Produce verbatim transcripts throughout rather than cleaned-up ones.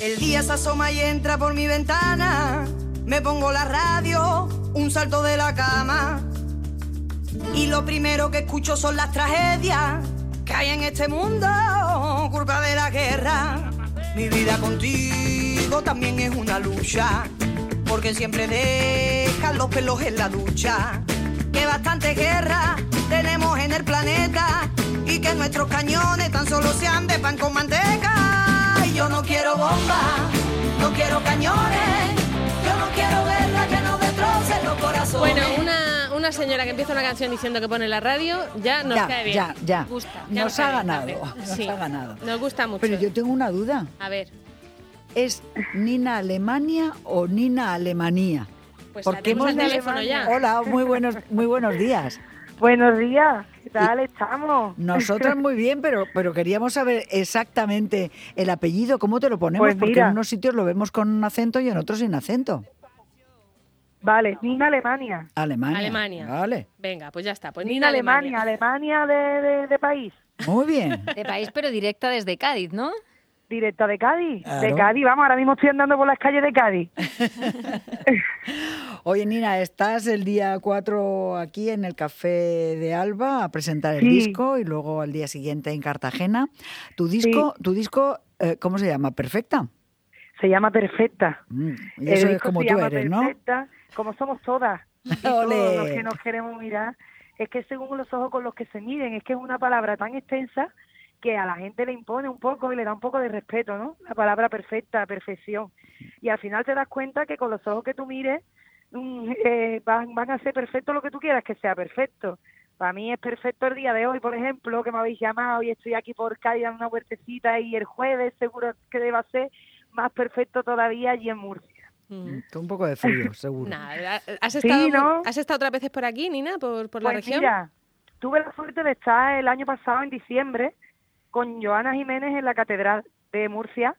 El día se asoma y entra por mi ventana. Me pongo la radio, un salto de la cama. Y lo primero que escucho son las tragedias que hay en este mundo, culpa de la guerra. Mi vida contigo también es una lucha, porque siempre dejas los pelos en la ducha. Que bastante guerra tenemos en el planeta y que nuestros cañones tan solo sean de pan con manteca. Y yo no quiero bombas, no quiero cañones, yo no quiero guerra que nos destrocen los corazones. Bueno, una, una señora que empieza una canción diciendo que pone la radio, ya nos ya, cae bien. Ya, ya, Nos gusta, ya nos, nos ha cae bien ganado, también. nos Sí, ha ganado. Nos gusta mucho. Pero yo tengo una duda. A ver. ¿Es Nina Alemania o Nina Alemanía? Pues Porque tenemos hemos el teléfono ya. Hola, muy buenos, muy buenos días. Buenos días, ¿qué tal estamos? Nosotras muy bien, pero, pero queríamos saber exactamente el apellido, ¿cómo te lo ponemos? Pues Porque mira. en unos sitios lo vemos con acento y en otros sin acento. Vale, Nina Alemania. Alemania. Alemania. Vale. Venga, pues ya está. Pues Nina Alemania, Alemania de, de, de país. Muy bien. De país, pero directa desde Cádiz, ¿no? Directa de Cádiz. Claro. De Cádiz, vamos, ahora mismo estoy andando por las calles de Cádiz. Oye, Nina, estás el día cuatro aquí en el Café de Alba a presentar el Sí. disco y luego al día siguiente en Cartagena. Tu disco, tu disco eh, ¿cómo se llama? ¿Perfecta? Se llama Perfecta. Mm, y El eso es disco como se tú llama eres, ¿no? Perfecta, como somos todas. Y todos ¡Ole! los que nos queremos mirar. Es que según los ojos con los que se miden, es que es una palabra tan extensa que a la gente le impone un poco y le da un poco de respeto, ¿no? La palabra perfecta, perfección. Y al final te das cuenta que con los ojos que tú mires mm, eh, van, van a ser perfecto lo que tú quieras que sea perfecto. Para mí es perfecto el día de hoy, por ejemplo, que me habéis llamado y estoy aquí por Cádiz dando una vueltecita, y el jueves seguro que deba ser más perfecto todavía allí en Murcia. Mm. Con un poco de frío, seguro. Nada, ¿has Sí, estado, ¿no? ¿has estado otras veces por aquí, Nina, por, por la Pues región? mira, tuve la suerte de estar el año pasado, en diciembre, con Joana Jiménez en la Catedral de Murcia,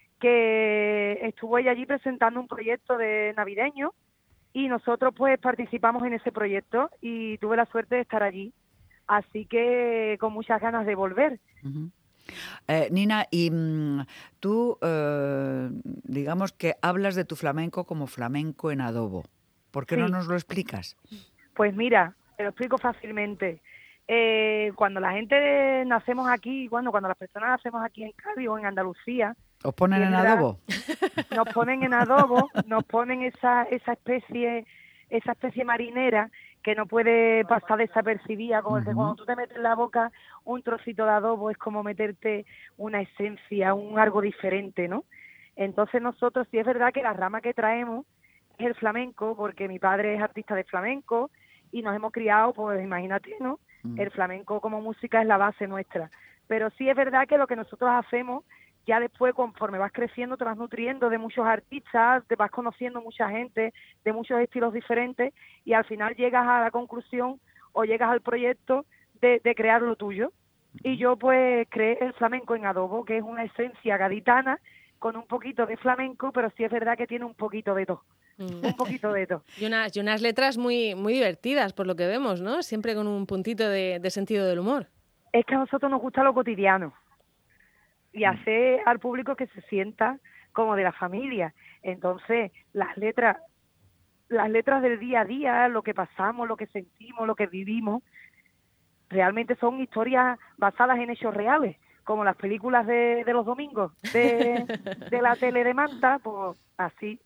que estuvo ella allí presentando un proyecto de navideño y nosotros pues participamos en ese proyecto y tuve la suerte de estar allí. Así que con muchas ganas de volver. Ujú. Eh, Nina, y mm, tú, eh, digamos que hablas de tu flamenco como flamenco en adobo. ¿Por qué Sí. no nos lo explicas? Pues mira, te lo explico fácilmente. Eh, cuando la gente nacemos aquí, cuando, cuando las personas nacemos aquí en Cádiz o en Andalucía, ¿Os ponen y es en verdad, adobo? nos ponen en adobo, nos ponen esa esa especie esa especie marinera que no puede pasar desapercibida, como el que Ujú. cuando tú te metes en la boca un trocito de adobo es como meterte una esencia, un algo diferente, ¿no? Entonces nosotros sí es verdad que la rama que traemos es el flamenco, porque mi padre es artista de flamenco y nos hemos criado, pues imagínate, ¿no? Mm. El flamenco como música es la base nuestra. Pero sí es verdad que lo que nosotros hacemos, ya después, conforme vas creciendo, te vas nutriendo de muchos artistas, te vas conociendo mucha gente, de muchos estilos diferentes, y al final llegas a la conclusión o llegas al proyecto de, de crear lo tuyo. Y yo pues creé el flamenco en adobo, que es una esencia gaditana con un poquito de flamenco, pero sí es verdad que tiene un poquito de todo. Mm. Un poquito de todo. Y unas, y unas letras muy, muy divertidas, por lo que vemos, ¿no? Siempre con un puntito de, de sentido del humor. Es que a nosotros nos gusta lo cotidiano y hacer al público que se sienta como de la familia. Entonces, las letras, las letras del día a día, lo que pasamos, lo que sentimos, lo que vivimos, realmente son historias basadas en hechos reales, como las películas de, de los domingos de, de la tele de Manta, pues así.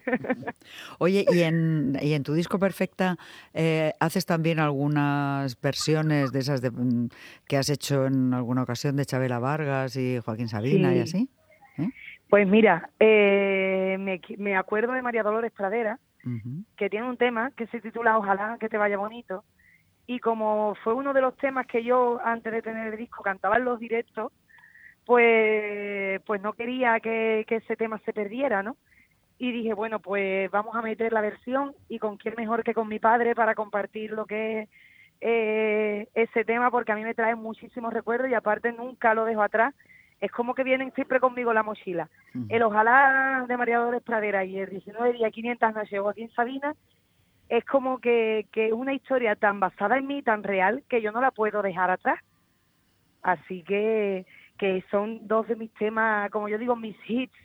Oye, y en, y en tu disco Perfecta eh, haces también algunas versiones de esas de, mm, que has hecho en alguna ocasión de Chabela Vargas y Joaquín Sabina Sí. y así. ¿Eh? Pues mira, eh, me, me acuerdo de María Dolores Pradera, Ujú. que tiene un tema que se titula Ojalá que te vaya bonito, y como fue uno de los temas que yo antes de tener el disco cantaba en los directos, pues pues no quería que, que ese tema se perdiera, ¿no? Y dije, bueno, pues vamos a meter la versión, y con quién mejor que con mi padre para compartir lo que es eh, ese tema, porque a mí me trae muchísimos recuerdos y aparte nunca lo dejo atrás. Es como que vienen siempre conmigo en la mochila. Ujú. El Ojalá de María Dolores Pradera y el diecinueve días quinientas noches de Joaquín Sabina es como que, que es una historia tan basada en mí, tan real, que yo no la puedo dejar atrás. Así que, que son dos de mis temas, como yo digo, mis hits,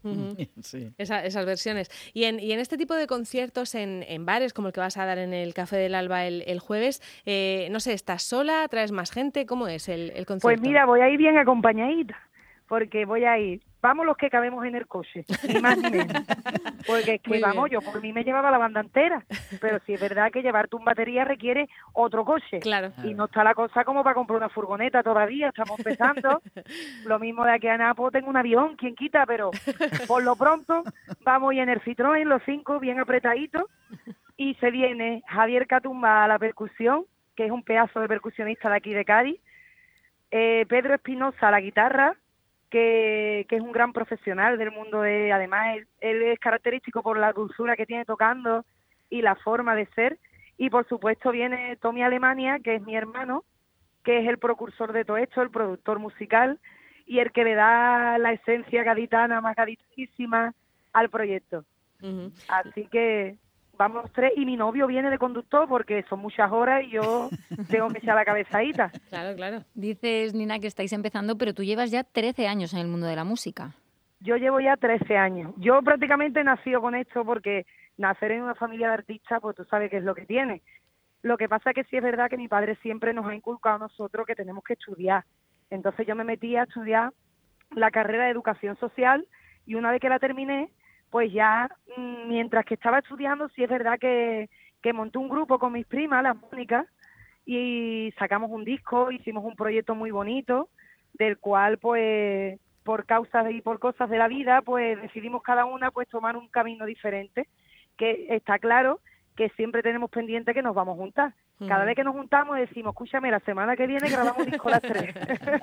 Uh-huh. Sí. Esa, esas versiones. Y en, y en este tipo de conciertos, en, en bares como el que vas a dar en el Café del Alba el, el jueves, eh, no sé, ¿estás sola? ¿Traes más gente? ¿Cómo es el, el concierto? Pues mira, voy a ir bien acompañadita, porque voy a ir, vamos los que cabemos en el coche, ni más ni menos. Porque es que, Muy vamos, bien. yo por mí me llevaba la banda entera, pero sí es verdad que llevarte un batería requiere otro coche. Claro. Y no está la cosa como para comprar una furgoneta todavía, estamos empezando. Lo mismo de aquí a Napo, tengo un avión, quien quita, pero por lo pronto vamos a ir en el Citroën, los cinco, bien apretaditos, y se viene Javier Catumba a la percusión, que es un pedazo de percusionista de aquí de Cádiz, eh, Pedro Espinosa a la guitarra, que, que es un gran profesional del mundo de, además, él, él es característico por la dulzura que tiene tocando y la forma de ser, y por supuesto viene Tommy Alemania, que es mi hermano, que es el precursor de todo esto, el productor musical, y el que le da la esencia gaditana, más gaditanísima, al proyecto. Uh-huh. Así que vamos los tres, y mi novio viene de conductor porque son muchas horas y yo tengo que echar la cabezadita. Claro, claro. Dices, Nina, que estáis empezando, pero tú llevas ya trece años en el mundo de la música. Yo llevo ya trece años. Yo prácticamente he nacido con esto porque nacer en una familia de artistas, pues tú sabes qué es lo que tiene. Lo que pasa es que sí es verdad que mi padre siempre nos ha inculcado a nosotros que tenemos que estudiar. Entonces yo me metí a estudiar la carrera de Educación Social y una vez que la terminé, pues ya mientras que estaba estudiando, sí es verdad que, que monté un grupo con mis primas, las Mónicas, y sacamos un disco, hicimos un proyecto muy bonito, del cual pues por causas y por cosas de la vida, pues decidimos cada una pues tomar un camino diferente, que está claro que siempre tenemos pendiente que nos vamos a juntar. Cada Mm. vez que nos juntamos decimos, escúchame, la semana que viene grabamos disco las tres.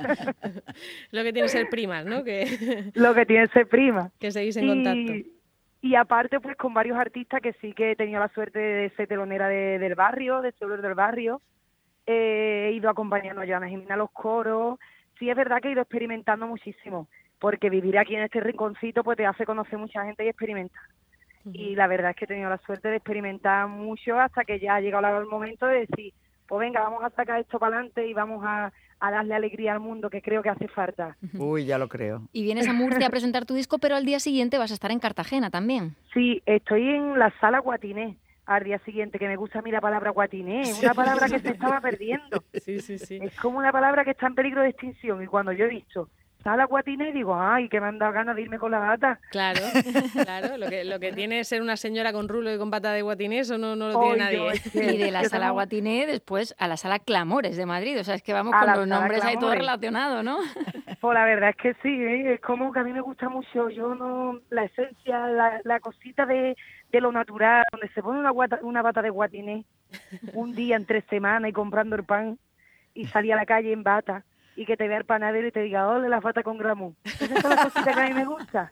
Lo que tiene ser primas, ¿no? Que, Lo que tiene ser prima. que seguís en contacto. Y, y aparte, pues con varios artistas que sí que he tenido la suerte de ser telonera de, del barrio, de ser del barrio. Eh, he ido acompañando a Joana Jimena a los coros. Sí es verdad que he ido experimentando muchísimo, porque vivir aquí en este rinconcito pues te hace conocer mucha gente y experimentar. Uh-huh. Y la verdad es que he tenido la suerte de experimentar mucho hasta que ya ha llegado el momento de decir, pues venga, vamos a sacar esto para adelante y vamos a, a darle alegría al mundo, que creo que hace falta. Uy, ya lo creo. Y vienes a Murcia a presentar tu disco, pero al día siguiente vas a estar en Cartagena también. Sí, estoy en la sala Guatiné al día siguiente, que me gusta a mí la palabra Guatiné, es una palabra que se estaba perdiendo. Sí, sí, sí. Es como una palabra que está en peligro de extinción, y cuando yo he visto sala Guatiné digo, ay, que me han dado ganas de irme con la bata. Claro, claro, lo que, lo que tiene ser una señora con rulo y con pata de guatiné, eso no, no lo tiene Hoy nadie. yo, es que- Y de la que sala somos- Guatiné después a la sala Clamores de Madrid. O sea, es que vamos A con la los sala nombres ahí todo Clamores. relacionado, ¿no? Pues la verdad es que sí, ¿eh? Es como que a mí me gusta mucho, yo no, la esencia, la, la cosita de, de lo natural, donde se pone una, guata, una bata de Guatiné un día en tres semanas y comprando el pan y salir a la calle en bata y que te vea el panadero y te diga, ole, la bata con gramú. Esas son las cositas que a mí me gusta.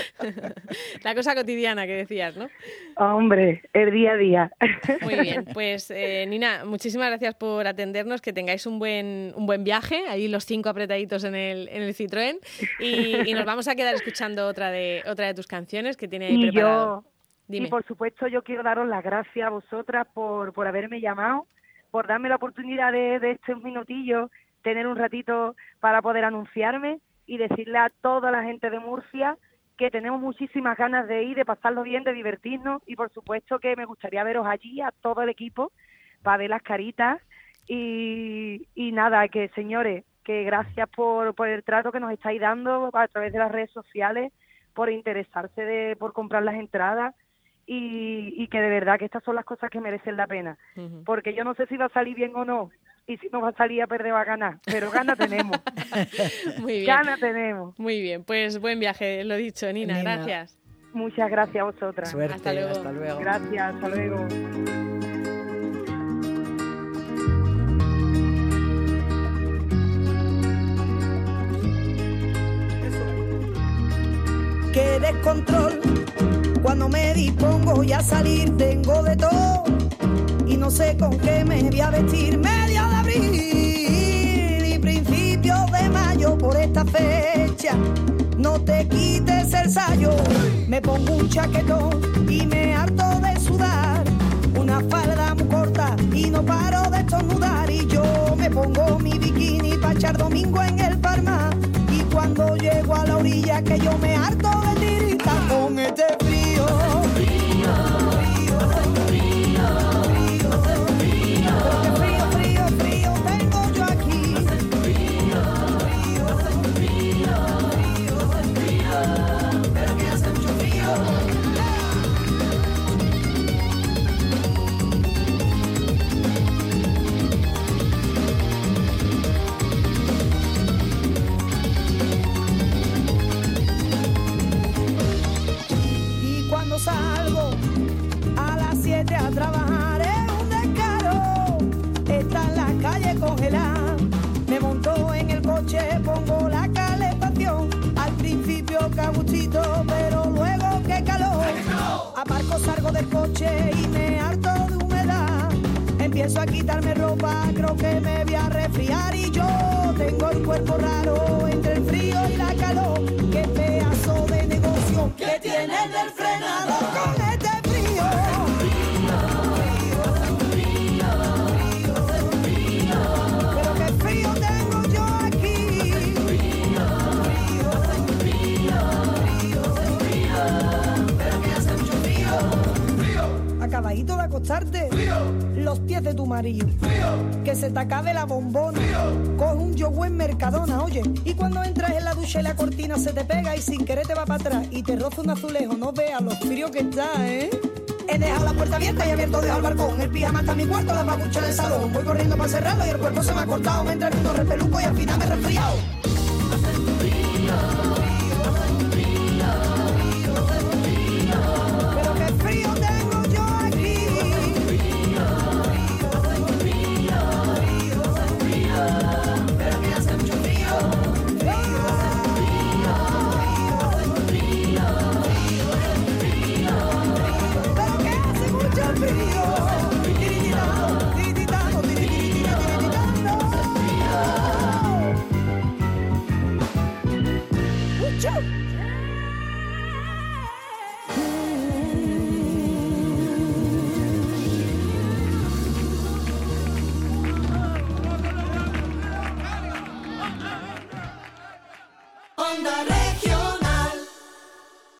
La cosa cotidiana que decías, ¿no? Hombre, el día a día. Muy bien, pues eh, Nina, muchísimas gracias por atendernos, que tengáis un buen un buen viaje, ahí los cinco apretaditos en el, en el Citroën, y, y nos vamos a quedar escuchando otra de otra de tus canciones que tiene ahí Y preparado. yo, Dime. y por supuesto yo quiero daros las gracias a vosotras por, por haberme llamado, por darme la oportunidad de, de estos minutillos, tener un ratito para poder anunciarme y decirle a toda la gente de Murcia que tenemos muchísimas ganas de ir, de pasarlo bien, de divertirnos, y por supuesto que me gustaría veros allí a todo el equipo para ver las caritas y, y nada, que señores, que gracias por, por el trato que nos estáis dando a través de las redes sociales, por interesarse de, por comprar las entradas y, y que de verdad que estas son las cosas que merecen la pena, Ujú. porque yo no sé si va a salir bien o no, y si no va a salir a perder va a ganar, pero gana tenemos, Muy bien. gana tenemos. Muy bien, pues buen viaje, lo dicho, Nina, Nina. gracias. Muchas gracias a vosotras. Suerte, Hasta luego. hasta luego. Gracias, hasta luego. Qué descontrol, cuando me dispongo ya a salir tengo de todo y no sé con qué me voy a vestir. Medio de abril y principios de mayo, por esta fecha no te quites el sayo. Me pongo un chaquetón y me harto de sudar, una falda muy corta y no paro de estornudar, y yo me pongo mi bikini pa' echar domingo en el Parma, y cuando llego a la orilla que yo me harto de tirir, banco del coche y me harto de humedad. Empiezo a quitarme ropa, creo que me voy a resfriar y yo tengo el cuerpo raro entre el frío y la calor. Qué pedazo de negocio que tiene el del frenador con este frío. Pero qué frío tengo yo aquí. Pero que hace mucho frío. Acabadito de acostarte. Los pies de tu marido, frío. Que se te acabe la bombona, frío. Coge un yogur en Mercadona, oye, y cuando entras en la ducha y la cortina se te pega y sin querer te va para atrás y te roza un azulejo, no veas lo frío que está, ¿eh? He dejado la puerta abierta y abierto dejo el balcón, el pijama está en mi cuarto, la papucha del salón, voy corriendo para cerrarlo y el cuerpo se me ha cortado, me entra el mundo repeluco y al final me he resfriado.